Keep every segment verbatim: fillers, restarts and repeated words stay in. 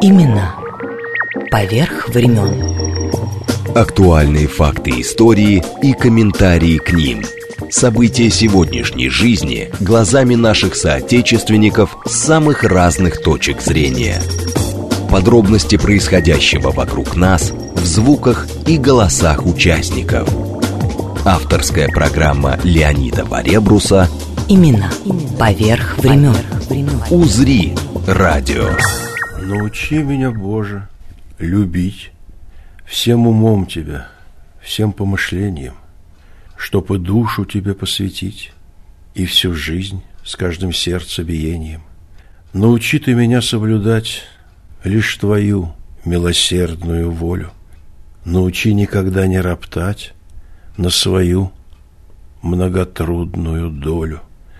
Имена поверх времен. Актуальные факты истории и комментарии к ним. События сегодняшней жизни глазами наших соотечественников с самых разных точек зрения. Подробности происходящего вокруг нас в звуках и голосах участников. Авторская программа Леонида Баребруса Имена поверх времен. «Узри радио». Научи меня, Боже, любить всем умом Тебя, всем помышлением, чтоб и душу Тебе посвятить, и всю жизнь с каждым сердцебиением. Научи Ты меня соблюдать лишь Твою милосердную волю. Научи никогда не роптать на свою многотрудную долю.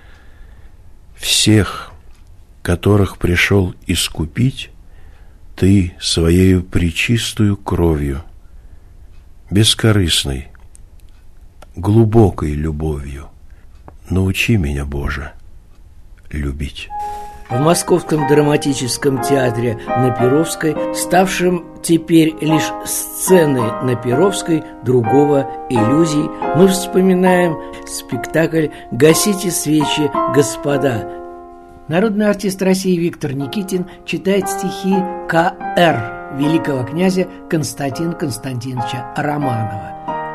Всех, которых пришел искупить, Ты своею пречистую кровью, бескорыстной, глубокой любовью, научи меня, Боже, любить. В Московском драматическом театре на Перовской, ставшем теперь лишь сценой на Перовской другого иллюзий, мы вспоминаем спектакль «Гасите свечи, господа». Народный артист России Виктор Никитин читает стихи К Р великого князя Константина Константиновича Романова.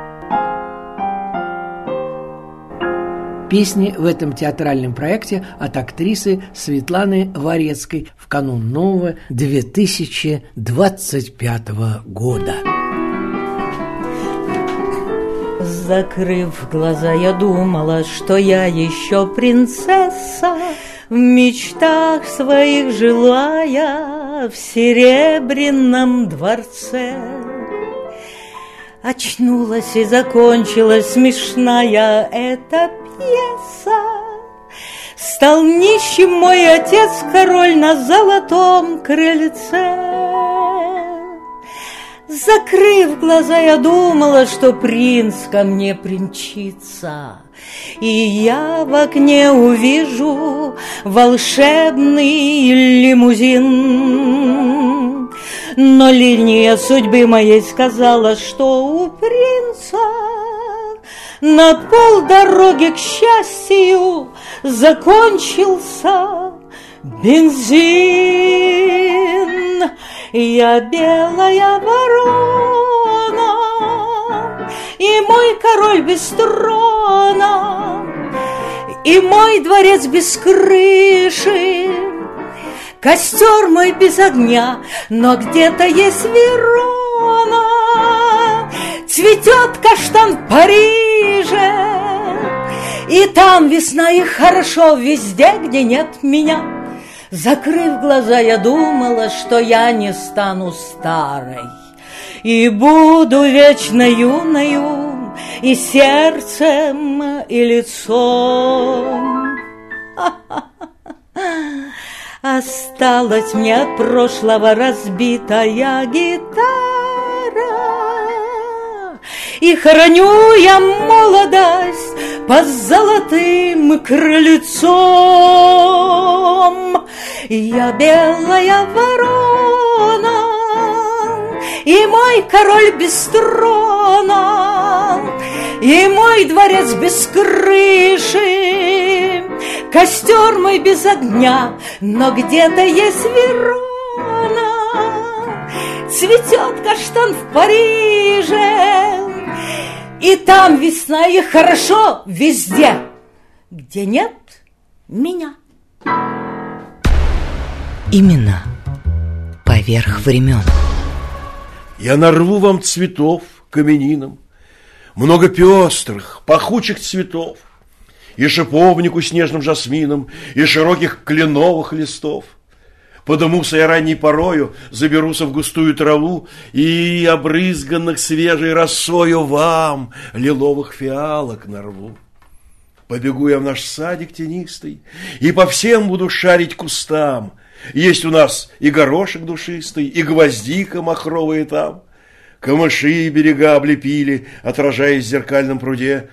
Песни в этом театральном проекте от актрисы Светланы Варецкой в канун нового две тысячи двадцать пятого года. Закрыв глаза, я думала, что я еще принцесса, в мечтах своих жилая в серебряном дворце. Очнулась и закончилась смешная эта пьеса. Стал нищим мой отец, король на золотом крыльце. Закрыв глаза, я думала, что принц ко мне примчится, и я в окне увижу волшебный лимузин. Но линия судьбы моей сказала, что у принца на полдороги к счастью закончился бензин. Я белая ворона, и мой король без трона, и мой дворец без крыши, костер мой без огня, но где-то есть Верона. Цветет каштан в Париже, и там весна, и хорошо везде, где нет меня. Закрыв глаза, я думала, что я не стану старой и буду вечно юною и сердцем, и лицом. Осталась мне от прошлого разбитая гитара, и храню я молодость под золотым крыльцом. Я белая ворона, и мой король без трона, и мой дворец без крыши, костер мой без огня, но где-то есть Верона. Цветет каштан в Париже, и там весна, и хорошо везде, где нет меня. Имена поверх времен. Я нарву вам цветов каменинам, много пестрых, пахучих цветов, и шиповнику снежным жасмином, и широких кленовых листов. Подымуся я ранней порою, заберуся в густую траву, и обрызганных свежей росою вам лиловых фиалок нарву. Побегу я в наш садик тенистый, и по всем буду шарить кустам. Есть у нас и горошек душистый, и гвоздика махровая там. Камыши берега облепили, отражаясь в зеркальном пруде.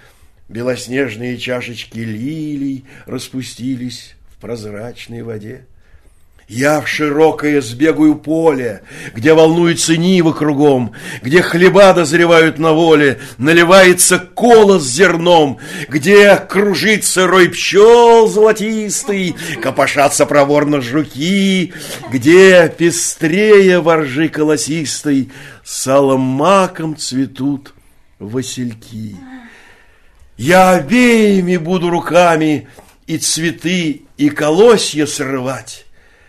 Белоснежные чашечки лилий распустились в прозрачной воде. Я в широкое сбегаю поле, где волнуются нивы кругом, где хлеба дозревают на воле, наливается колос с зерном, где кружится рой пчел золотистый, копошатся проворно жуки, где пестрее воржи колосистой салом маком цветут васильки. Я обеими буду руками и цветы, и колосья срывать,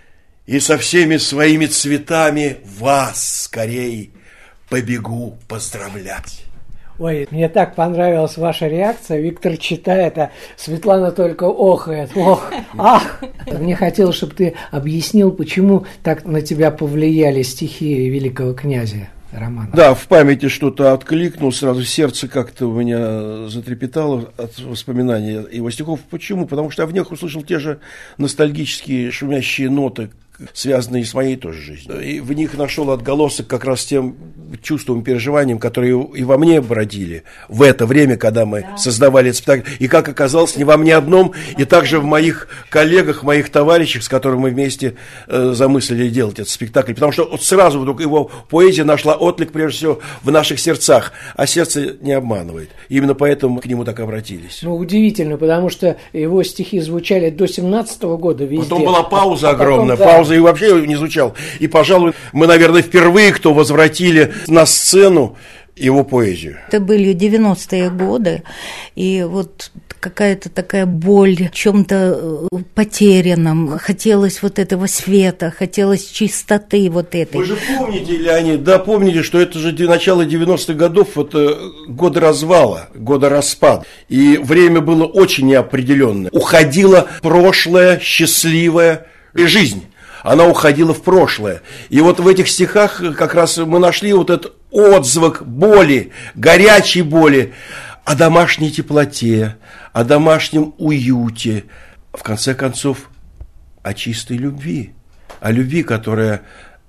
и со всеми своими цветами вас скорей побегу поздравлять. Ой, мне так понравилась ваша реакция. Виктор читает, а Светлана только охает. Ох, ах. Мне хотелось, чтобы ты объяснил, почему так на тебя повлияли стихи великого князя Романа. Да, в памяти что-то откликнул, сразу сердце как-то у меня затрепетало от воспоминаний его стихов. Почему? Потому что я в них услышал те же ностальгические шумящие ноты, связанные с моей тоже жизнью. И в них нашел отголосок как раз тем чувством, переживанием, которые и во мне бродили в это время, когда мы да. создавали этот спектакль. И, как оказалось, не во мне одном, и также в моих коллегах, моих товарищах, с которыми мы вместе э, замыслили делать этот спектакль. Потому что вот сразу вдруг его поэзия нашла отклик, прежде всего, в наших сердцах. А сердце не обманывает. Именно поэтому мы к нему так обратились. Ну, удивительно, потому что его стихи звучали до семнадцатого года везде. Потом была пауза огромная, а потом, да. пауза и вообще не звучал. И, пожалуй, мы, наверное, впервые, кто возвратили на сцену его поэзию. Это были девяностые годы, и вот какая-то такая боль, в чем-то потерянном, хотелось вот этого света, хотелось чистоты вот этой. Вы же помните, Леонид, да, помните, что это же начало девяностых годов, это годы развала, годы распада, и время было очень неопределенное. Уходило прошлое, счастливое, и жизнь. Она уходила в прошлое. И вот в этих стихах как раз мы нашли вот этот отзвук боли, горячей боли, о домашней теплоте, о домашнем уюте, в конце концов, о чистой любви, о любви, которая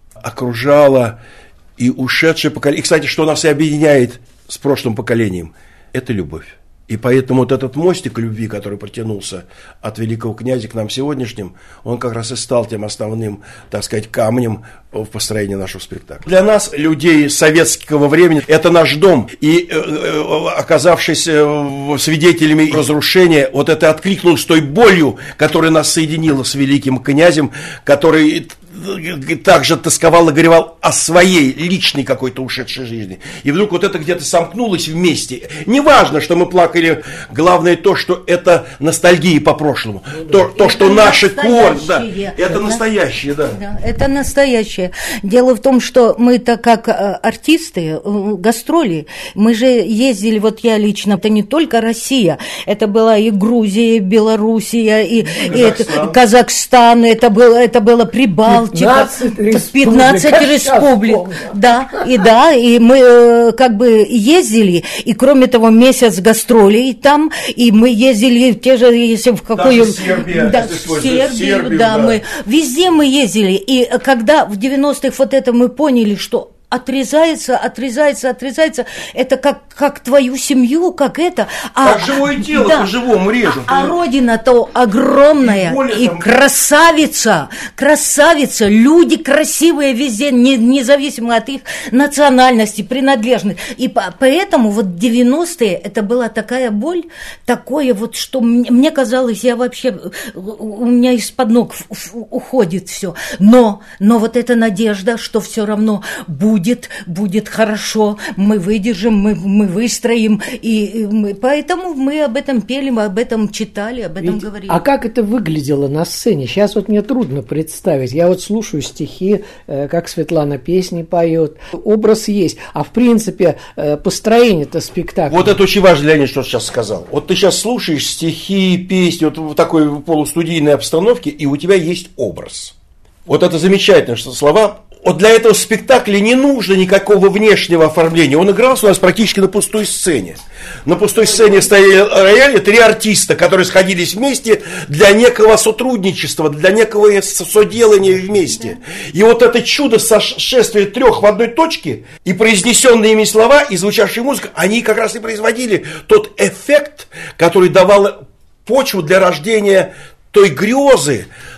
окружала и ушедшее поколение. И, кстати, что нас и объединяет с прошлым поколением, это любовь. И поэтому вот этот мостик любви, который протянулся от великого князя к нам сегодняшним, он как раз и стал тем основным, так сказать, камнем в построении нашего спектакля. Для нас, людей советского времени, это наш дом. И оказавшись свидетелями разрушения, вот это откликнулось той болью, которая нас соединила с великим князем, который также тосковал и горевал о своей личной какой-то ушедшей жизни. И вдруг вот это где-то сомкнулось вместе. Неважно, что мы плакали, главное то, что это ностальгия по прошлому. Ну, то, то, что наши корни, да, это, это настоящее, да. да. Это настоящее. Дело в том, что мы-то как артисты, гастроли, мы же ездили, вот я лично, это не только Россия, это была и Грузия, и Белоруссия, и Казахстан, и это, Казахстан, это было, это было Прибалтика. пятнадцать, пятнадцать республик, да, и да, и мы как бы ездили, и кроме того месяц гастролей там, и мы ездили те же, если в какую, Сербия, да, в Сербию, Сербию, да, да, мы везде мы ездили, и когда в девяностых вот это мы поняли, что отрезается, отрезается, отрезается. Это как, как твою семью, как это. А, как живое тело, да, по-живому режут. А, а родина-то огромная. И, и там... красавица, красавица. Люди красивые везде, не, независимо от их национальности, принадлежности. И по, поэтому вот девяностые это была такая боль, такое вот, что мне, мне казалось, я вообще, у меня из-под ног уходит все. Но, но вот эта надежда, что все равно будет Будет, будет хорошо, мы выдержим, мы, мы выстроим, и, и мы, поэтому мы об этом пели, мы об этом читали, об этом Ведь, говорили. А как это выглядело на сцене? Сейчас вот мне трудно представить. Я вот слушаю стихи, как Светлана песни поет, образ есть, а в принципе построение-то спектакля. Вот это очень важно, Леонид, что сейчас сказал. Вот ты сейчас слушаешь стихи, песни вот в такой полустудийной обстановке, и у тебя есть образ. Вот это замечательно, что слова... Вот для этого спектакля не нужно никакого внешнего оформления. Он игрался у нас практически на пустой сцене. На пустой сцене стояли рояли три артиста, которые сходились вместе для некого сотрудничества, для некого соделания вместе. И вот это чудо сошествия трех в одной точке, и произнесенные ими слова, и звучавшая музыка, они как раз и производили тот эффект, который давал почву для рождения той грезы,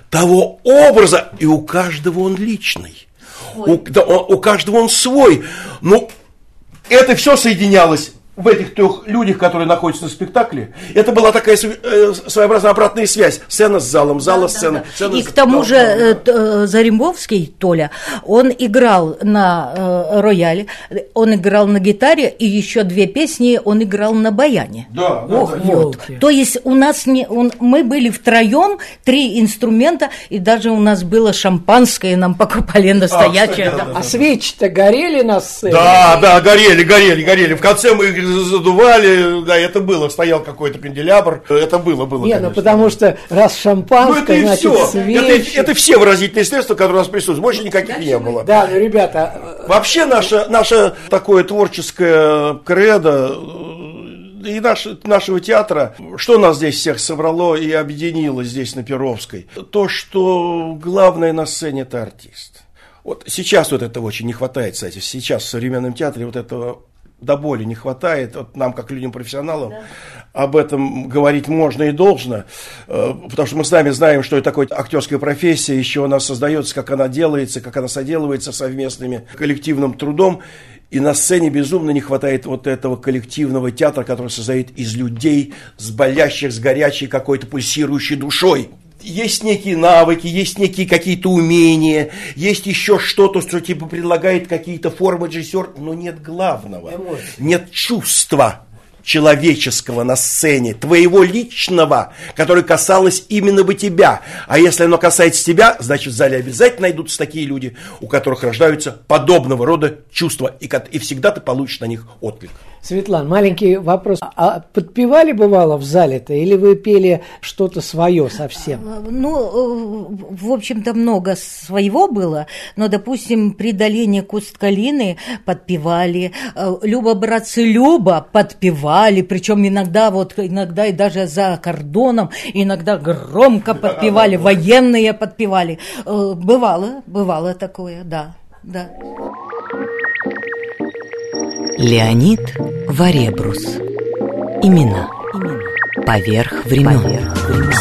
того образа, и у каждого он личный. У, да, у каждого он свой. Ну, это все соединялось в этих трех людях, которые находятся на спектакле. Это была такая э, своеобразная обратная связь. Сцена с залом, зала, да, сцена. Да, да. сцена И с... к тому же э, Зарембовский, Толя, он играл на э, рояле, он играл на гитаре, и еще две песни он играл на баяне. Да, да, Ох, да, вот. То есть у нас не, он, мы были втроем, три инструмента, и даже у нас было шампанское, нам покупали настоящее. А, кстати, да, да, а свечи-то горели на сцене? Да, да, горели, горели, горели. В конце мы их задували, да, это было, стоял какой-то канделябр, это было, было. Не, конечно. ну потому что раз шампанское, ну, значит, все. свечи. Это, это все выразительные средства, которые у нас присутствуют, больше никаких не было. Да, ну, ребята... Вообще наше, наше такое творческое кредо и наш, нашего театра, что нас здесь всех собрало и объединило здесь на Перовской, то, что главное на сцене – это артист. Вот сейчас вот этого очень не хватает, кстати, сейчас в современном театре вот этого до боли не хватает, вот нам, как людям-профессионалам, да. Об этом говорить можно и должно, потому что мы сами знаем, что это такое актерская профессия, еще она создается, как она делается, как она соделывается совместными коллективным трудом, и на сцене безумно не хватает вот этого коллективного театра, который создает из людей, с болящих, с горячей какой-то пульсирующей душой. Есть некие навыки, есть некие какие-то умения, есть еще что-то, что типа предлагает какие-то формы режиссер, но нет главного, эмоции. Нет чувства человеческого на сцене, твоего личного, которое касалось именно бы тебя. А если оно касается тебя, значит в зале обязательно найдутся такие люди, у которых рождаются подобного рода чувства, и, и всегда ты получишь на них отклик. Светлана, маленький вопрос. А подпевали бывало в зале-то, или вы пели что-то свое совсем? Ну, в общем-то, много своего было, но, допустим, при Долине Куст-Калины подпевали, Люба, братцы, Люба подпевали, причем иногда, вот, иногда и даже за кордоном, иногда громко подпевали, военные подпевали. Бывало, бывало такое, да, да. Леонид Варебрус. Имена. Имена. Поверх времен. Поверх времен.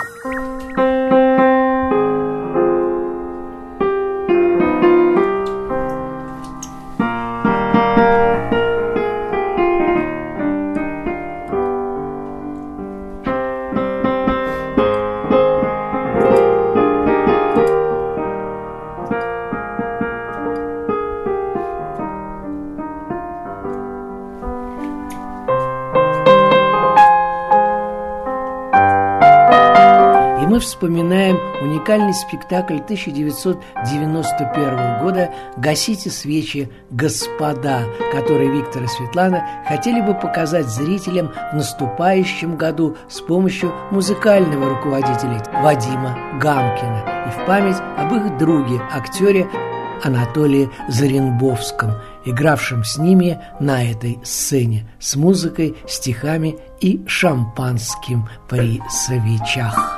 Мы вспоминаем уникальный спектакль тысяча девятьсот девяносто первого года «Гасите свечи, господа», который Виктор и Светлана хотели бы показать зрителям в наступающем году с помощью музыкального руководителя Вадима Гамкина и в память об их друге, актере Анатолии Зарембовском, игравшем с ними на этой сцене с музыкой, стихами и шампанским при свечах.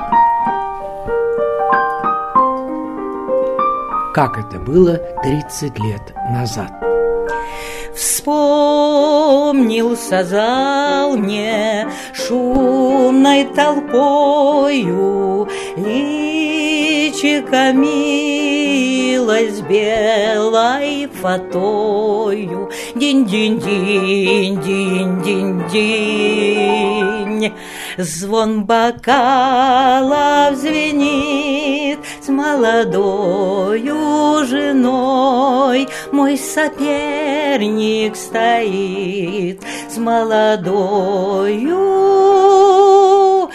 Как это было тридцать лет назад. Вспомнился зал мне шумной толпою, личико милость белой фатою. Динь-динь-динь, динь-динь-динь, звон бокалов звенит, с молодою женой мой соперник стоит, с молодою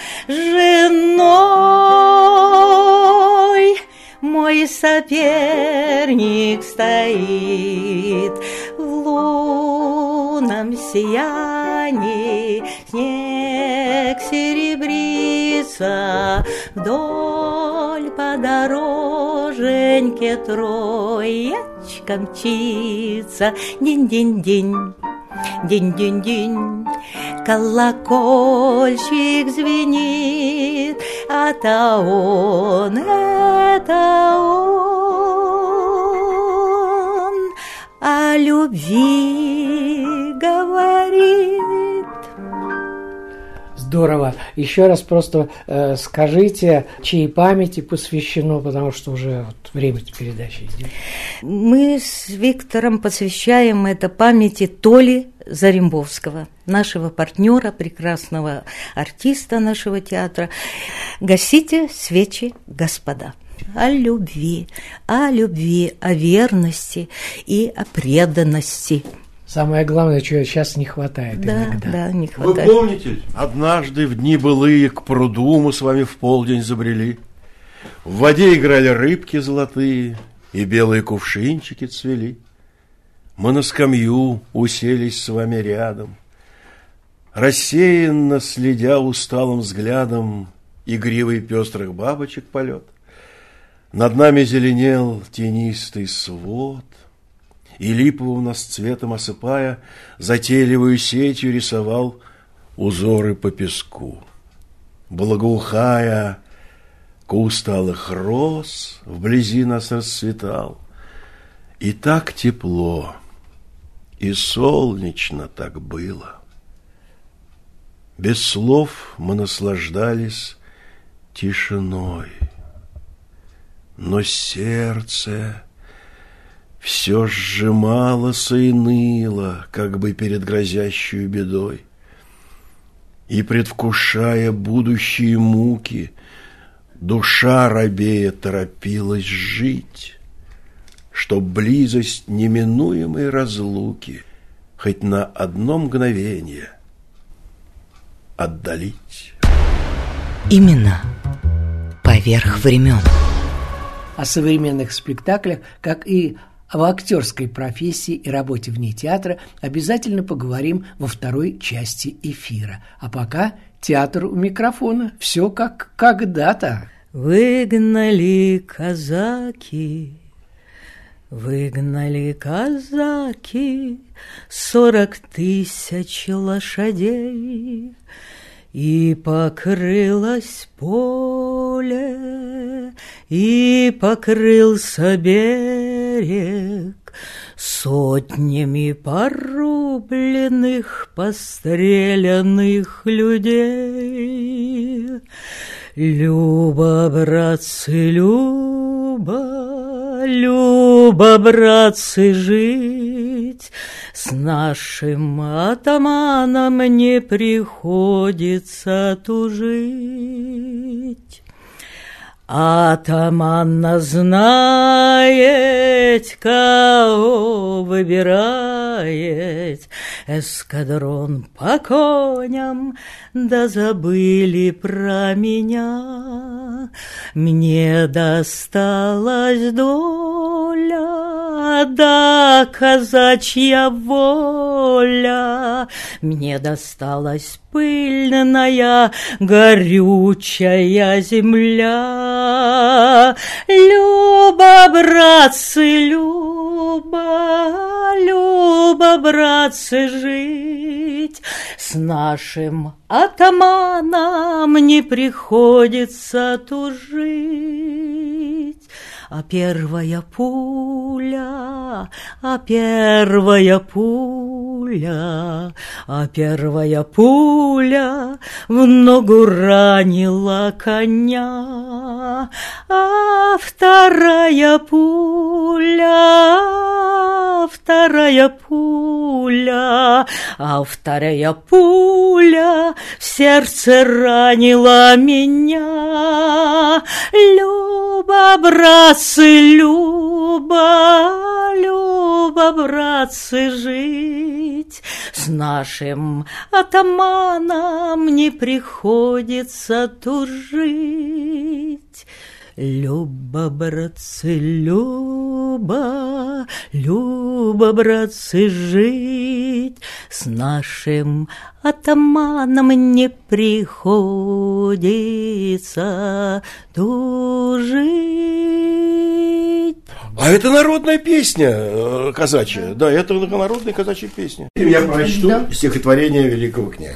женой мой соперник стоит. В лунном сиянии снег серебрится, вдоль по дороженьке троечка мчится. Динь-динь-динь, динь-динь-динь, колокольчик звенит, это он, это он о любви говорит. Здорово. Еще раз просто э, скажите, чьей памяти посвящено, потому что уже вот время передачи идет. Мы с Виктором посвящаем это памяти Толи Зарембовского, нашего партнера, прекрасного артиста нашего театра. Гасите свечи, господа. О любви, о любви, о верности и о преданности. Самое главное, чего сейчас не хватает да, иногда. Да, не хватает. Вы помните, однажды в дни былые к пруду мы с вами в полдень забрели. В воде играли рыбки золотые, и белые кувшинчики цвели. Мы на скамью уселись с вами рядом, рассеянно следя усталым взглядом игривый пестрых бабочек полет. Над нами зеленел тенистый свод, и липовым нас цветом осыпая, затейливую сетью рисовал узоры по песку. Благоухая, куст алых роз вблизи нас расцветал. И так тепло, и солнечно так было. Без слов мы наслаждались тишиной, но сердце все сжималось и ныло, как бы перед грозящей бедой. И, предвкушая будущие муки, душа робея торопилась жить, чтоб близость неминуемой разлуки хоть на одно мгновение отдалить. Именно поверх времен. О современных спектаклях, как и об актерской профессии и работе вне театра, обязательно поговорим во второй части эфира. А пока театр у микрофона. Все как когда-то. Выгнали казаки, выгнали казаки сорок тысяч лошадей, и покрылось поле, и покрылся берег сотнями порубленных, постреленных людей. Люба, братцы, Люба, Люба, братцы, жить с нашим атаманом не приходится тужить. Атаман знает, кого выбирает, эскадрон по коням, да забыли про меня. Мне досталась доля, да казачья воля, мне досталась пыльная, горючая земля. Люба, братцы, Люба, Люба, братцы, жить с нашим атаманом не приходится тужить. А первая пуля, а первая пуля, а первая пуля в ногу ранила коня, а вторая пуля, вторая пуля, а вторая пуля в сердце ранила меня. Люба, братцы, Люба, Люба, братцы, жить с нашим атаманом не приходится тужить. Люба, братцы, Люба, Люба, братцы, жить с нашим атаманом не приходится тужить. А это народная песня казачья. Да, это народная казачья песня. Я прочту да. стихотворение великого князя.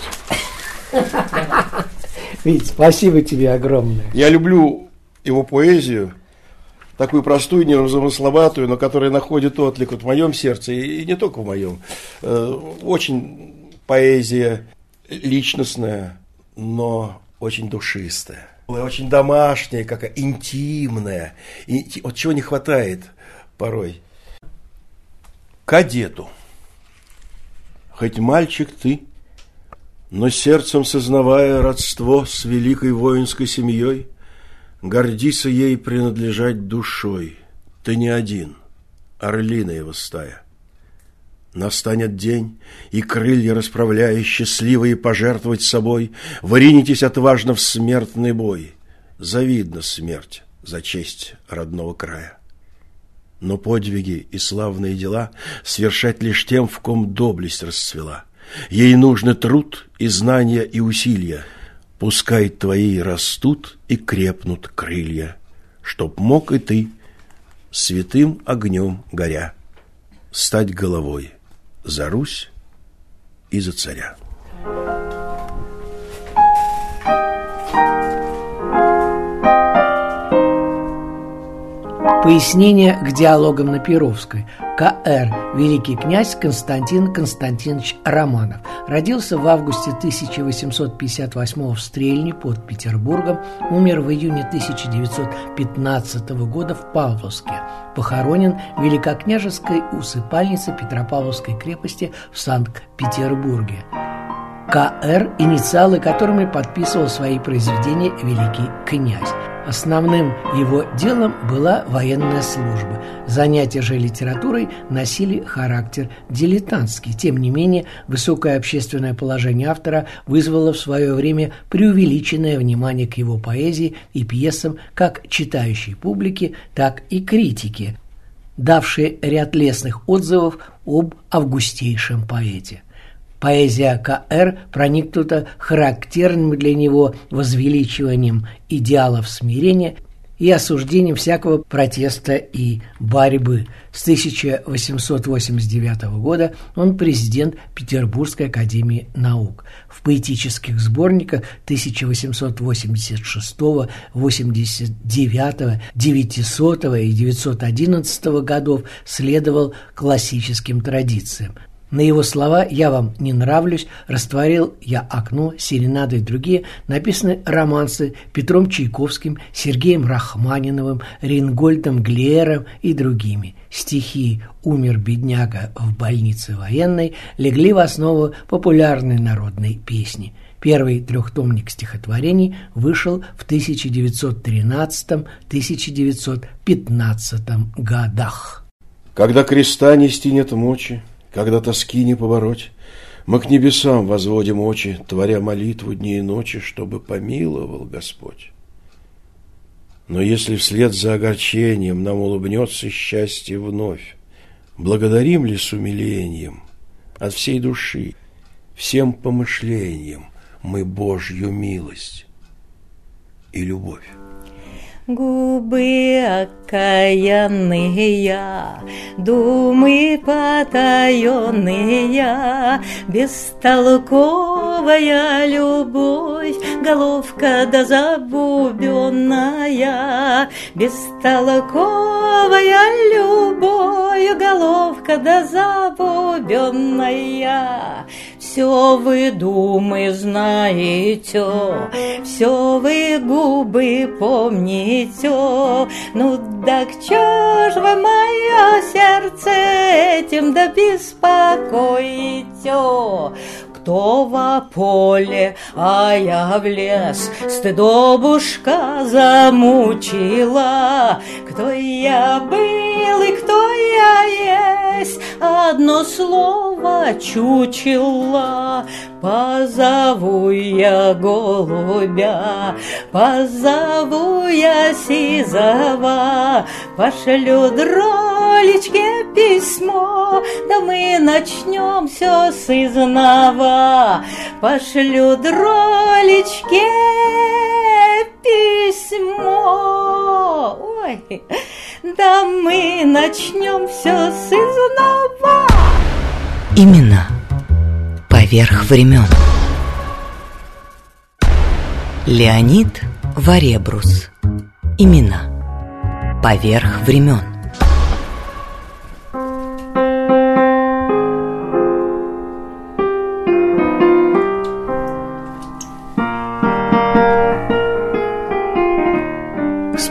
Вить, спасибо тебе огромное. Я люблю его поэзию, такую простую, незамысловатую, но которая находит отклик вот в моем сердце, и не только в моем. Очень поэзия личностная, но очень душистая, очень домашняя, какая интимная. И вот чего не хватает порой. Кадету. Хоть мальчик ты, но сердцем сознавая родство с великой воинской семьей, гордися ей принадлежать душой. Ты не один, орлиная его стая. Настанет день, и крылья расправляя, счастливые пожертвовать собой, вы ринетесь отважно в смертный бой. Завидна смерть за честь родного края. Но подвиги и славные дела свершать лишь тем, в ком доблесть расцвела. Ей нужны труд и знания и усилия. Пускай твои растут и крепнут крылья, чтоб мог и ты, святым огнем горя, стать головой за Русь и за царя. Пояснение к диалогам на Перовской. Ка эр Великий князь Константин Константинович Романов родился в августе тысяча восемьсот пятьдесят восьмого в Стрельне под Петербургом, умер в июне тысяча девятьсот пятнадцатого года в Павловске. Похоронен в Великокняжеской усыпальнице Петропавловской крепости в Санкт-Петербурге. Ка эр – инициалы, которыми подписывал свои произведения великий князь. Основным его делом была военная служба. Занятия же литературой носили характер дилетантский. Тем не менее, высокое общественное положение автора вызвало в свое время преувеличенное внимание к его поэзии и пьесам как читающей публики, так и критики, давшие ряд лестных отзывов об августейшем поэте. Поэзия Ка эр проникнута характерным для него возвеличиванием идеалов смирения и осуждением всякого протеста и борьбы. С тысяча восемьсот восемьдесят девятого года он президент Петербургской академии наук. В поэтических сборниках тысяча восемьсот восемьдесят шестого, восемьдесят девятого, девятисотого и девятьсот одиннадцатого годов следовал классическим традициям. На его слова «Я вам не нравлюсь», «Растворил я окно», «Серенады» и другие написаны романсы Петром Чайковским, Сергеем Рахманиновым, Рингольдом Глеером и другими. Стихи «Умер бедняга в больнице военной» легли в основу популярной народной песни. Первый трехтомник стихотворений вышел в тысяча девятьсот тринадцатом — тысяча девятьсот пятнадцатом годах. Когда креста нести нет мочи, когда тоски не побороть, мы к небесам возводим очи, творя молитву дни и ночи, чтобы помиловал Господь. Но если вслед за огорчением нам улыбнется счастье вновь, благодарим ли с умилением от всей души, всем помышлением мы Божью милость и любовь? Губы окаянные, думы потаенные, бестолковая любовь, головка да забубенная, бестолковая любовь, головка да забубенная. Все вы думы знаете, все вы губы помните. Ну так чё ж вы мое сердце этим да беспокоите? Кто во поле, а я в лес, стыдобушка замучила. Кто я был и кто я есть, одно слово чучело. Позову я голубя, позову я сизого, пошлю дролечке письмо, да мы начнем все с изного. Пошлю дролечке письмо, ой, да мы начнем все с изного. Именно поверх времен. Леонид Варебрус. Имена поверх времен.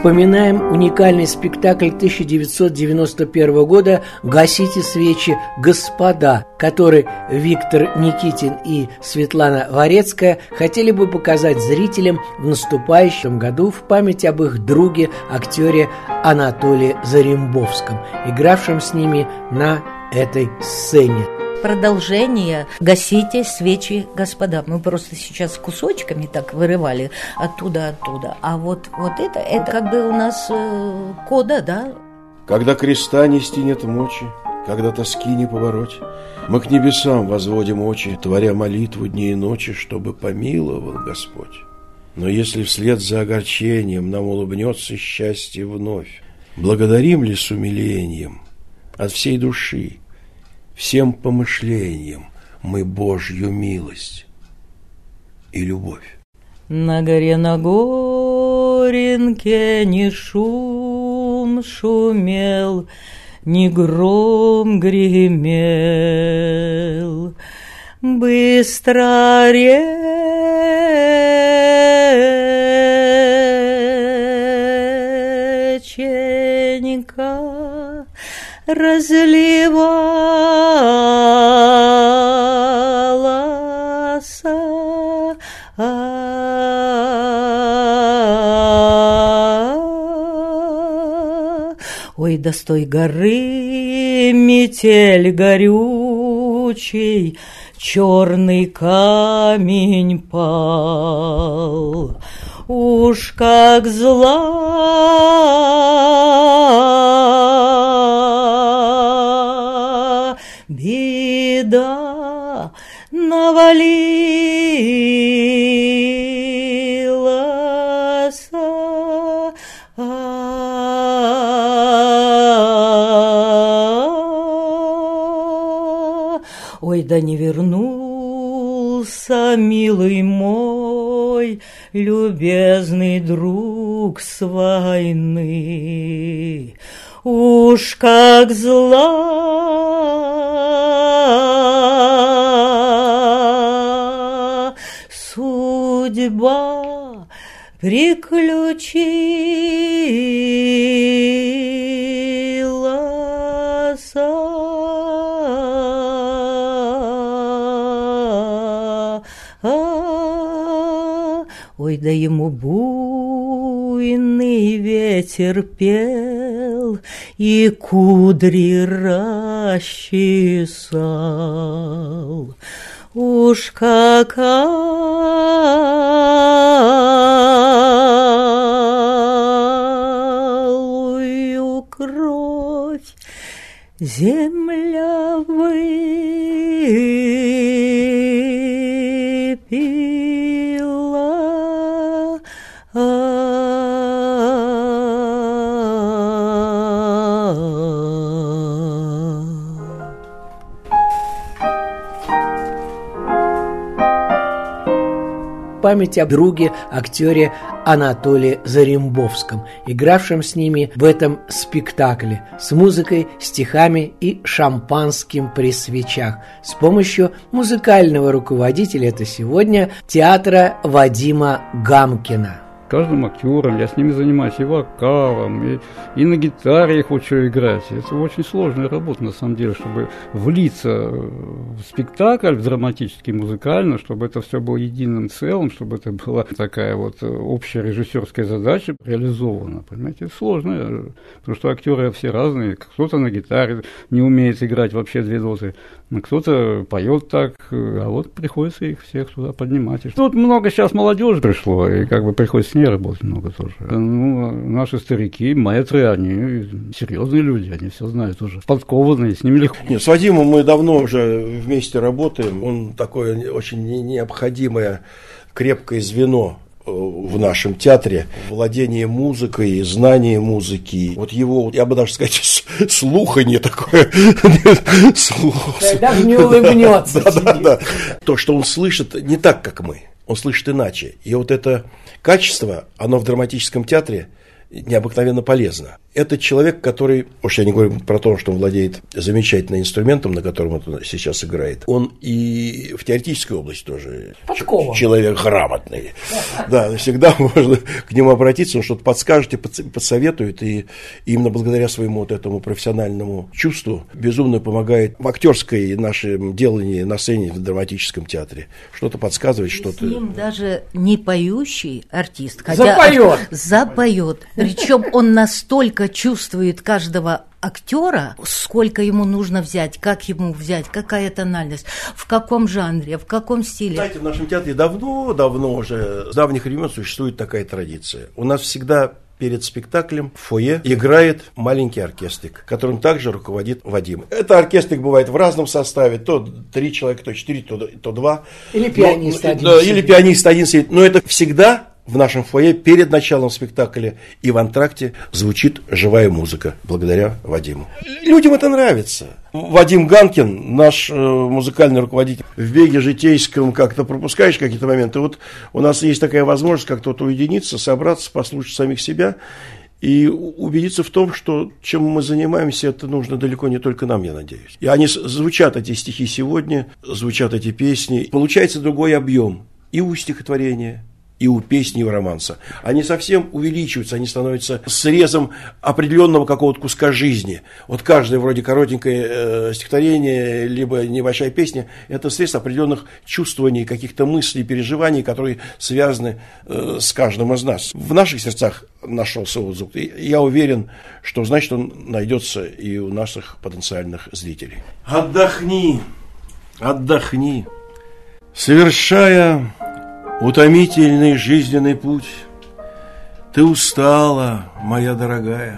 Вспоминаем уникальный спектакль тысяча девятьсот девяносто первого года «Гасите свечи, господа», который Виктор Никитин и Светлана Варецкая хотели бы показать зрителям в наступающем году в память об их друге, актере Анатолии Зарембовском, игравшем с ними на этой сцене. Продолжение «Гасите свечи, господа». Мы просто сейчас кусочками так вырывали оттуда-оттуда. А вот, вот это, это как бы у нас э, кода, да? Когда креста нести нет мочи, когда тоски не повороть, мы к небесам возводим очи, творя молитву дни и ночи, чтобы помиловал Господь. Но если вслед за огорчением нам улыбнется счастье вновь, благодарим ли с умилением от всей души, всем помышлениям мы Божью милость и любовь. На горе на горенке ни шум шумел, ни гром гремел. Быстро реченька разливалась, ой, да с той горы метель горючий, черный камень пал, уж как зла беда навалилась, ой, да не вернулся, милый мой, любезный друг с войны, уж как зла судьба приключилась. Ой, да ему буйный ветер пел и кудри расчесал, уж какую кровь земля выпила. Память о друге, актере Анатолии Зарембовском, игравшем с ними в этом спектакле с музыкой, стихами и шампанским при свечах с помощью музыкального руководителя, это сегодня, театра Вадима Гамкина. Каждым актером, я с ними занимаюсь и вокалом, и, и на гитаре я хочу играть. Это очень сложная работа, на самом деле, чтобы влиться в спектакль, в драматический, музыкально, чтобы это все было единым целым, чтобы это была такая вот общая режиссерская задача реализована. Понимаете, это сложно, потому что актеры все разные. Кто-то на гитаре не умеет играть вообще две ноты, кто-то поет так, а вот приходится их всех туда поднимать. Тут много сейчас молодежи пришло, и как бы приходится с ней работать много тоже. Ну, наши старики, маэтры, они серьезные люди, они все знают уже, подкованные, с ними легко. Нет, с Вадимом мы давно уже вместе работаем, он такое очень необходимое крепкое звено в нашем театре, владение музыкой, знание музыки. Вот его, я бы даже сказать, слуханье такое. Даже не улыбнется. То, что он слышит не так, как мы. Он слышит иначе. И вот это качество, оно в драматическом театре необыкновенно полезно. Это человек, который, уж я не говорю про то, что он владеет замечательным инструментом, на котором он сейчас играет, он и в теоретической области тоже ч- человек грамотный. Да, всегда можно к нему обратиться, он что-то подскажет и подсоветует, и именно благодаря своему вот этому профессиональному чувству безумно помогает в актерской нашем делании на сцене в драматическом театре. Что-то подсказывает, что-то... С ним даже не поющий артист, хотя запоет. Запоет. Причем он настолько чувствует каждого актера, сколько ему нужно взять, как ему взять, какая тональность, в каком жанре, в каком стиле. Знаете, в нашем театре давно-давно уже, с давних времен существует такая традиция. У нас всегда перед спектаклем в фойе играет маленький оркестрик, которым также руководит Вадим. Это оркестрик бывает в разном составе, то три человека, то четыре, то, то два. Или пианист но, один. Да, или пианист один сидит. Но это всегда в нашем фойе перед началом спектакля и в антракте звучит живая музыка, благодаря Вадиму. Людям это нравится. Вадим Ганкин, наш э, музыкальный руководитель, в беге житейском как-то пропускаешь какие-то моменты. Вот у нас есть такая возможность как-то вот уединиться, собраться, послушать самих себя и убедиться в том, что чем мы занимаемся, это нужно далеко не только нам, я надеюсь. И они звучат, эти стихи сегодня, звучат эти песни. Получается другой объем и у стихотворения, и у песни, и у романса. Они совсем увеличиваются, они становятся срезом определенного какого-то куска жизни. Вот каждое вроде коротенькое э, стихотворение, либо небольшая песня, это срез определенных чувствований, каких-то мыслей, переживаний, которые связаны э, с каждым из нас. В наших сердцах нашелся отзвук. И я уверен, что значит он найдется и у наших потенциальных зрителей. Отдохни, отдохни, совершая утомительный жизненный путь, ты устала, моя дорогая.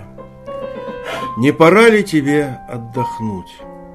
Не пора ли тебе отдохнуть?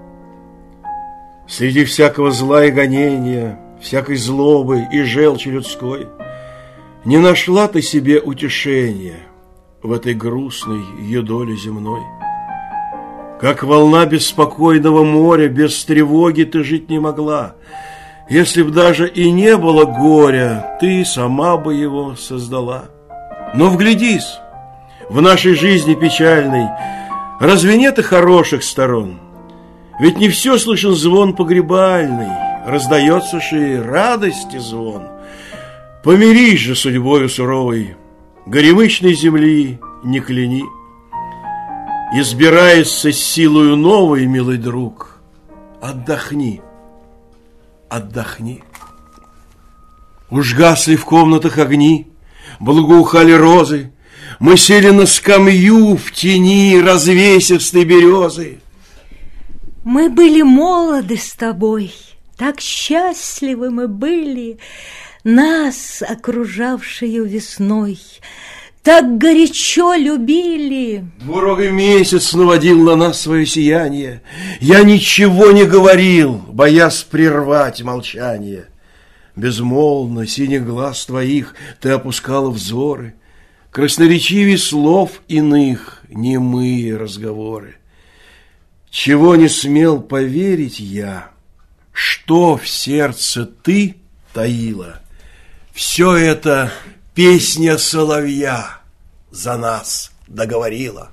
Среди всякого зла и гонения, всякой злобы и желчи людской, не нашла ты себе утешения в этой грустной юдоле земной. Как волна беспокойного моря, без тревоги ты жить не могла. Если б даже и не было горя, ты сама бы его создала. Но вглядись, в нашей жизни печальной, разве нет и хороших сторон? Ведь не все слышен звон погребальный, раздается же и радости звон. Помирись же судьбою суровой, горемычной земли не кляни. Избирается силою новой, милый друг, отдохни. Отдохни. Уж гасли в комнатах огни, благоухали розы, мы сели на скамью в тени развесистой березы. Мы были молоды с тобой, так счастливы мы были, нас, окружавшую весной, так горячо любили. Двурогий месяц наводил на нас свое сияние. Я ничего не говорил, боясь прервать молчание. Безмолвно синих глаз твоих ты опускала взоры, красноречивее слов иных немые разговоры. Чего не смел поверить я, что в сердце ты таила, все это песня соловья за нас договорила.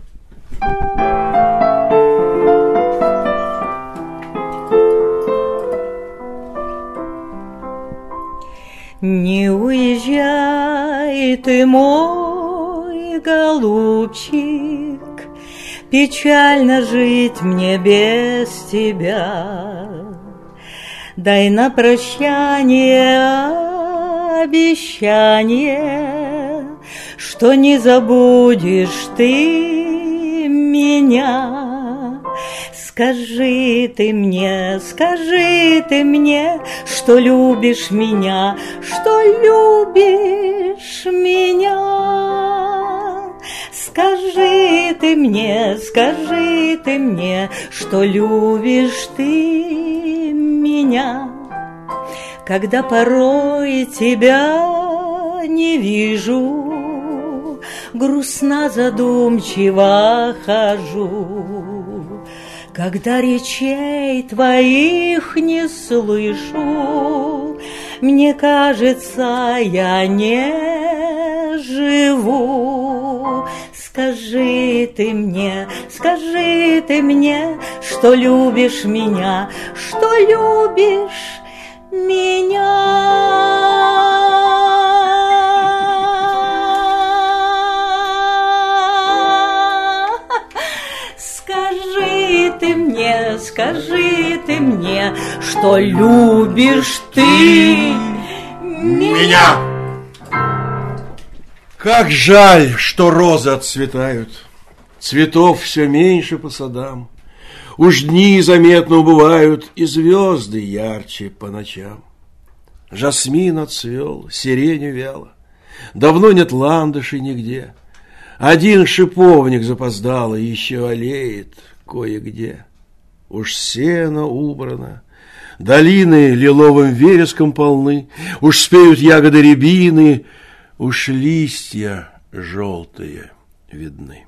Не уезжай ты, мой голубчик, печально жить мне без тебя. Дай на прощание обещание, что не забудешь ты меня. Скажи ты мне, скажи ты мне, что любишь меня, что любишь меня. Скажи ты мне, скажи ты мне, что любишь ты меня. Когда порой тебя не вижу, грустно задумчиво хожу. Когда речей твоих не слышу, мне кажется, я не живу. Скажи ты мне, скажи ты мне, что любишь меня, что любишь меня. Скажи ты мне, скажи ты мне, что любишь ты меня. Как жаль, что розы отцветают, цветов все меньше по садам. Уж дни заметно убывают, и звезды ярче по ночам. Жасмин отцвел, сирень увяла, давно нет ландышей нигде. Один шиповник запоздало еще олеет кое-где. Уж сено убрано, долины лиловым вереском полны, уж спеют ягоды рябины, уж листья желтые видны.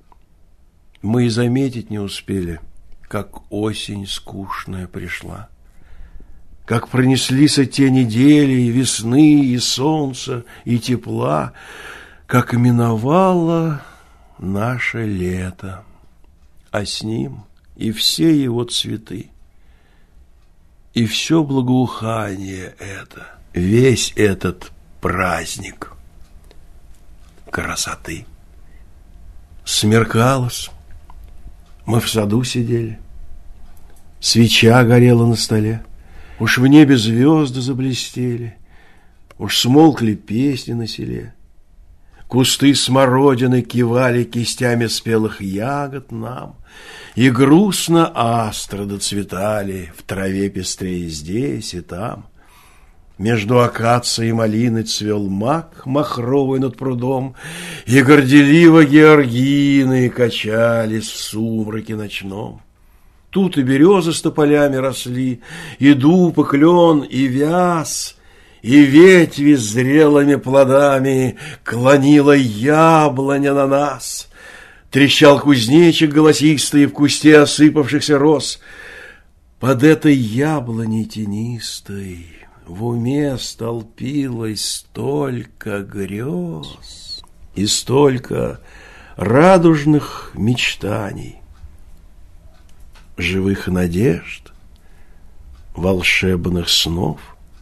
Мы и заметить не успели, как осень скучная пришла, как пронеслись те недели и весны, и солнца, и тепла, как миновало наше лето, а с ним и все его цветы, и все благоухание это, весь этот праздник красоты. Смеркалось, мы в саду сидели, свеча горела на столе, уж в небе звезды заблестели, уж смолкли песни на селе. Кусты смородины кивали кистями спелых ягод нам, и грустно астры доцветали в траве пестрее здесь и там. Между акацией и малиной цвел мак махровый над прудом, и горделиво георгины качались в сумраке ночном. Тут и березы с тополями росли, и дуб, и клен, и вяз, и ветви с зрелыми плодами клонила яблоня на нас. Трещал кузнечик голосистый в кусте осыпавшихся роз. Под этой яблоней тенистой в уме столпилось столько грез и столько радужных мечтаний, живых надежд, волшебных снов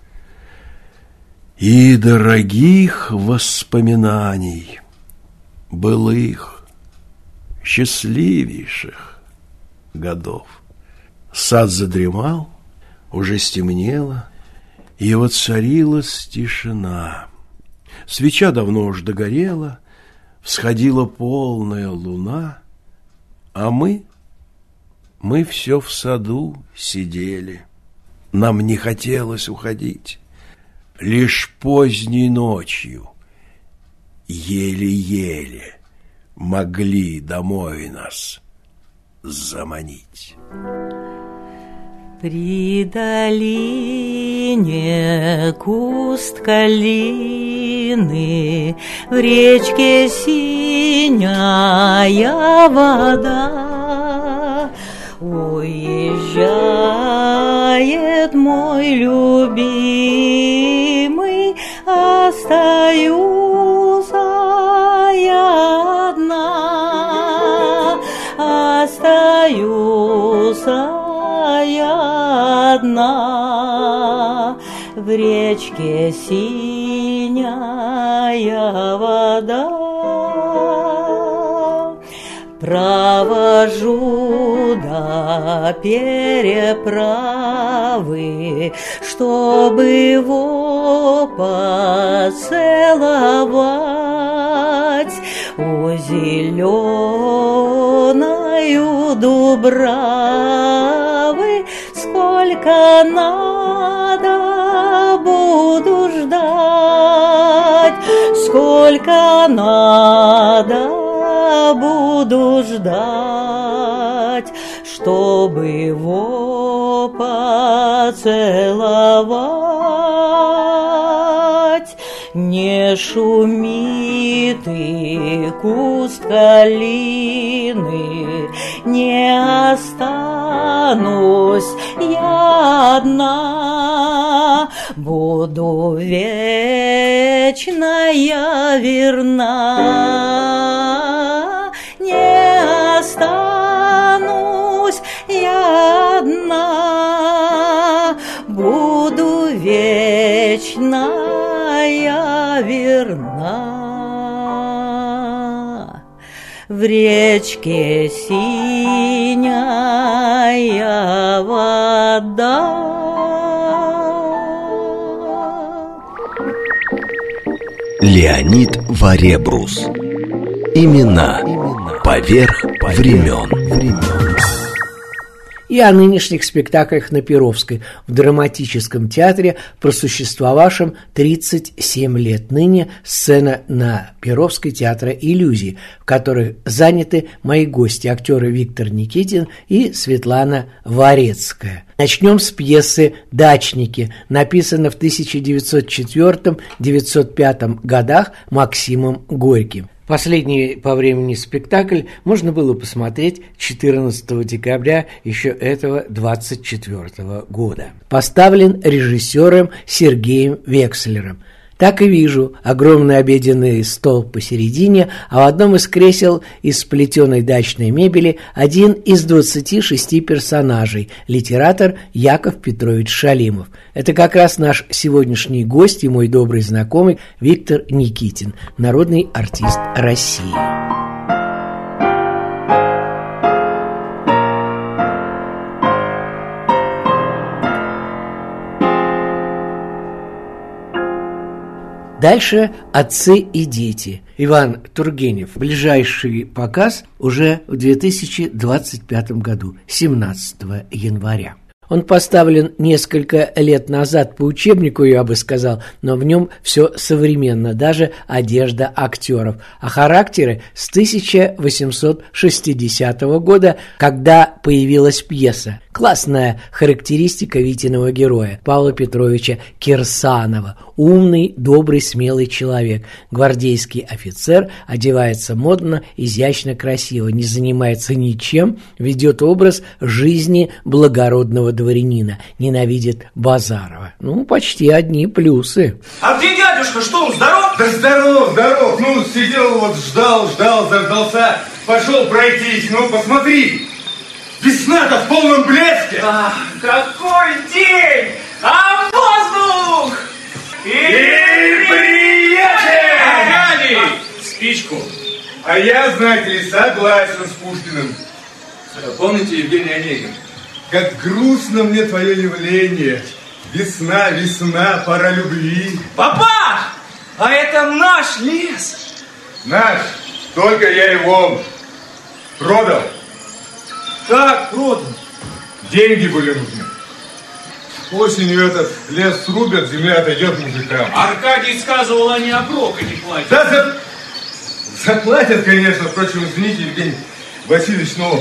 и дорогих воспоминаний, былых, счастливейших годов. Сад задремал, уже стемнело, и воцарилась тишина. Свеча давно уж догорела, всходила полная луна, а мы, мы все в саду сидели. Нам не хотелось уходить. Лишь поздней ночью, еле-еле, могли домой нас заманить. При долине куст калины, в речке синяя вода. Уезжает мой любимый, остаюсь я одна, остаюсь я одна. В речке синяя вода. Провожу до переправы, чтобы его поцеловать. У зеленою дубравы сколько надо буду ждать, сколько надо буду ждать, чтобы его поцеловать. Не шуми ты, куст калины, не останусь я одна, буду вечно я верна. в речке синяя вода. Леонид Варебрус. Имена поверх времен. И о нынешних спектаклях на Перовской в драматическом театре, просуществовавшем тридцать семь лет. Ныне сцена на Перовской театра «Иллюзии», в которой заняты мои гости, актеры Виктор Никитин и Светлана Варецкая. Начнем с пьесы «Дачники», написанной в тысяча девятьсот четвёртом — девятьсот пятом годах Максимом Горьким. Последний по времени спектакль можно было посмотреть четырнадцатого декабря еще этого двадцать четвёртого года. Поставлен режиссером Сергеем Векслером. Так и вижу огромный обеденный стол посередине, а в одном из кресел из сплетенной дачной мебели один из двадцати шести персонажей – литератор Яков Петрович Шалимов. Это как раз наш сегодняшний гость и мой добрый знакомый Виктор Никитин, народный артист России. Дальше «Отцы и дети». Иван Тургенев. Ближайший показ уже в две тысячи двадцать пятом году, семнадцатого января. Он поставлен несколько лет назад по учебнику, я бы сказал, но в нем все современно, даже одежда актеров. А характеры с тысяча восемьсот шестидесятого года, когда появилась пьеса. Классная характеристика Витиного героя Павла Петровича Кирсанова. Умный, добрый, смелый человек. Гвардейский офицер, одевается модно, изящно, красиво, не занимается ничем, ведет образ жизни благородного дворянина, ненавидит Базарова. Ну, почти одни плюсы. А где дядюшка? Что, он здоров? Да здоров, здоров. Ну, сидел вот, ждал, ждал, заждался. Пошел пройтись, ну, посмотри. Весна-то в полном блеске. А, какой день! А воздух! И, и приятель! Аркадий! Спичку. А я, знаете ли, согласен с Пушкиным. Помните Евгений Онегин? Как грустно мне твое явление. Весна, весна, пора любви. Папа! А это наш лес. Наш. Только я его продал. Как продал? Деньги были нужны. Осенью этот лес срубят, земля отойдет мужикам. Аркадий сказывал, они оброка не платят. Да, за... заплатят, конечно. Впрочем, извините, Евгений Васильевич, но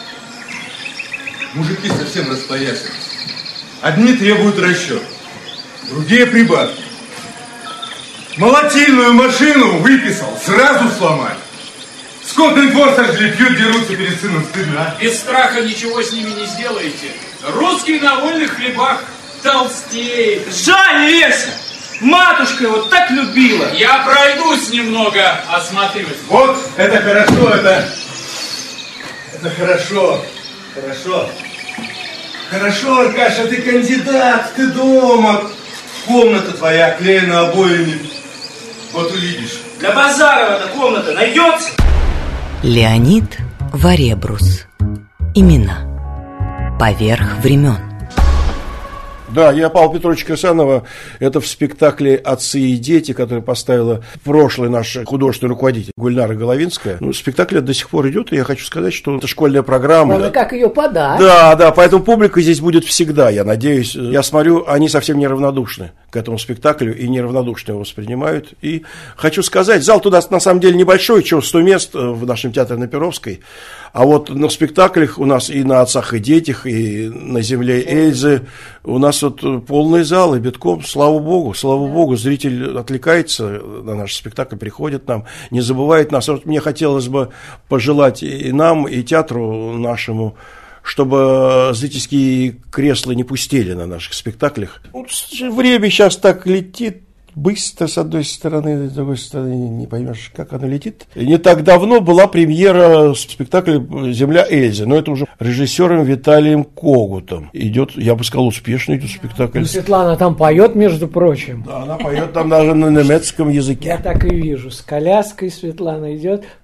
мужики совсем распоясались. Одни требуют расчет, другие прибавки. Молотильную машину выписал, сразу сломать. Скотный двор сожгли, пьют, дерутся перед сыном, стыдно. Без страха ничего с ними не сделаете. Русский на вольных хлебах толстеет. Жаль леса! Матушка его так любила. Я пройдусь немного, осмотрюсь. Вот, это хорошо, это... Это хорошо, хорошо. Хорошо, Аркаша, ты кандидат, ты дома. Комната твоя оклеена обоями. Вот увидишь. Для Базарова-то комната найдется? Леонид Варебрус. Имена поверх времен. Да, я Павла Петровича Кирсанова, это в спектакле «Отцы и дети», который поставила прошлый наш художественный руководитель Гульнара Головинская. Ну, спектакль до сих пор идет, и я хочу сказать, что это школьная программа. Надо как ее подать. Да, да, поэтому публика здесь будет всегда, я надеюсь. Я смотрю, они совсем неравнодушны к этому спектаклю и неравнодушно его воспринимают. И хочу сказать, зал туда на самом деле небольшой, чего сто мест в нашем театре на Перовской. А вот на спектаклях у нас и на «Отцах и детях», и на «Земле Эльзы» у нас вот полные залы, битком, слава богу, слава богу, зритель отвлекается на наш спектакль, приходит нам, не забывает нас. Вот мне хотелось бы пожелать и нам, и театру нашему, чтобы зрительские кресла не пустели на наших спектаклях. Время сейчас так летит. Быстро, с одной стороны, с другой стороны, не поймешь, как оно летит. Не так давно была премьера спектакля «Земля Эльзы», но это уже режиссером Виталием Когутом. Идет, я бы сказал, успешно идет спектакль. Ну, Светлана там поет, между прочим. Да, она поет там даже на немецком языке. Я так и вижу, с коляской Светлана идет,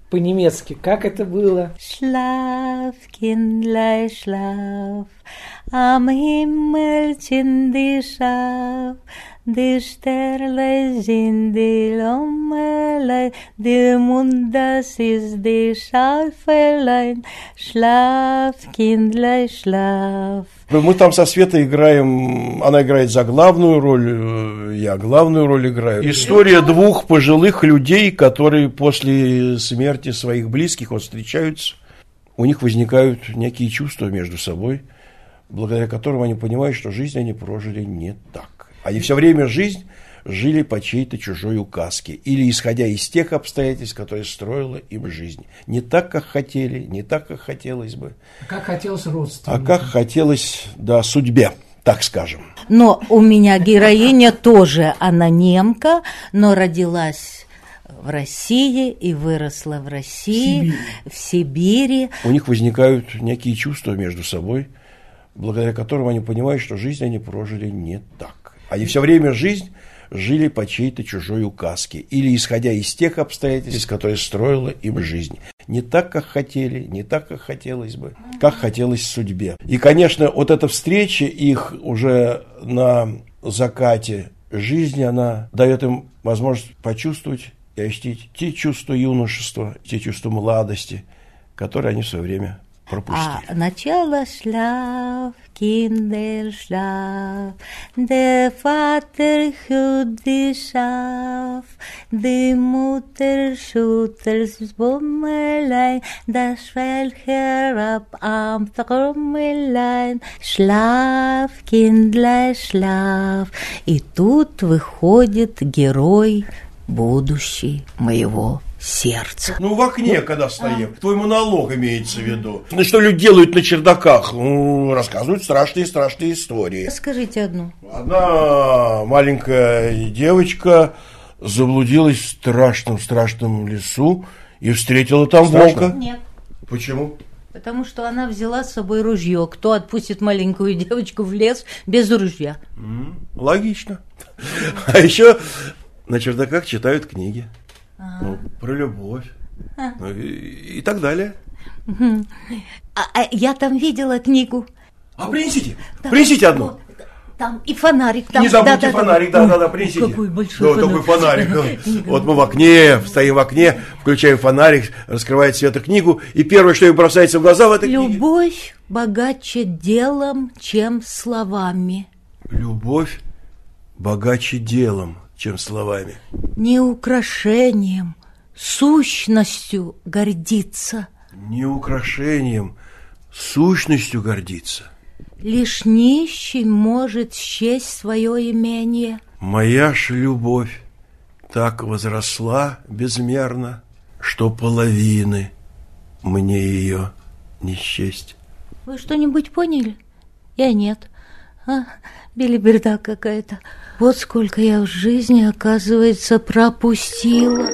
по-немецки. Как это было? Schlaf, Kindlein, schlaf, am Himmelchen die Schaf, die Sterne sind die Lommelein, der Mond, das ist die Schafelein. Schlaf, Kindlein, schlaf. Мы там со Светой играем, она играет за главную роль, я главную роль играю. История двух пожилых людей, которые после смерти своих близких вот встречаются, у них возникают некие чувства между собой, благодаря которым они понимают, что жизнь они прожили не так. Они все время жизнь жили по чьей-то чужой указке или исходя из тех обстоятельств, которые строила им жизнь. Не так, как хотели, не так, как хотелось бы. Как хотелось родственникам. А как хотелось, да, судьбе, так скажем. Но у меня героиня тоже, она немка, но родилась в России и выросла в России, в Сибири. в Сибири. У них возникают некие чувства между собой, благодаря которым они понимают, что жизнь они прожили не так. Они все время жизнь жили по чьей-то чужой указке или исходя из тех обстоятельств, которые строила им жизнь. Не так, как хотели, не так, как хотелось бы, как хотелось судьбе. И, конечно, вот эта встреча их уже на закате жизни, она дает им возможность почувствовать и ощутить те чувства юношества, те чувства молодости, которые они в свое время пропустили. А начало Schlaf, Kinder, schlaf, der Vater hüt die Schaf, die Mutter schüttelt das Bummelein, das fällt herab am Trommelein. Schlaf, Kindlein, schlaf. И тут выходит герой, будущий моего сердца. Ну, в окне, когда стоим, твой монолог имеется в виду. Ну, что люди делают на чердаках? Ну, рассказывают страшные-страшные истории. Скажите одну. Одна маленькая девочка заблудилась в страшном-страшном лесу и встретила там Страшно? волка. Нет. Почему? Потому что она взяла с собой ружье. Кто отпустит маленькую девочку в лес без ружья? Mm, логично. А еще на чердаках читают книги. Ну, про любовь. А. Ну, и, и так далее. А, а я там видела книгу. А принесите, там, принесите одну. Вот, там и фонарик. Там, не забудьте да, фонарик, да, да, да, да, принесите. Какой большой да, такой фонарик. Вот мы в окне, стоим в окне, включаем фонарик, раскрывает Света книгу, и первое, что ей бросается в глаза в этой книге. Любовь богаче делом, чем словами. Любовь богаче делом, чем словами. Не украшением, сущностью гордиться. Не украшением, сущностью гордиться. Лишь нищий может счесть свое имение. Моя ж любовь так возросла безмерно, что половины мне ее не счесть. Вы что-нибудь поняли? Я нет. А, белиберда какая-то. Вот сколько я в жизни, оказывается, пропустила.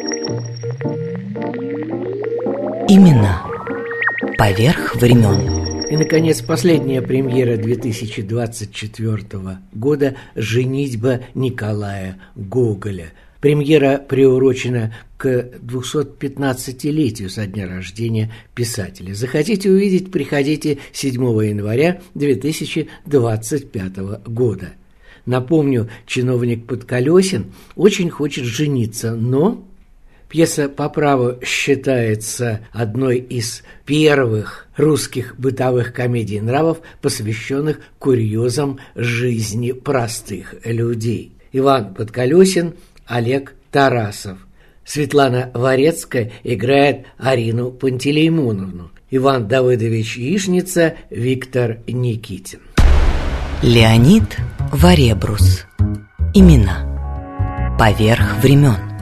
Имена. Поверх времен. И, наконец, последняя премьера две тысячи двадцать четвёртого года «Женитьба Николая Гоголя». Премьера приурочена к двухсотпятнадцатилетию со дня рождения писателя. Захотите увидеть, приходите седьмого января две тысячи двадцать пятого года. Напомню, чиновник Подколесин очень хочет жениться, но пьеса по праву считается одной из первых русских бытовых комедий нравов, посвященных курьезам жизни простых людей. Иван Подколесин, Олег Тарасов. Светлана Варецкая играет Арину Пантелеймоновну. Иван Давыдович Яичница, Виктор Никитин. Леонид Варебрус. Имена. Поверх времен.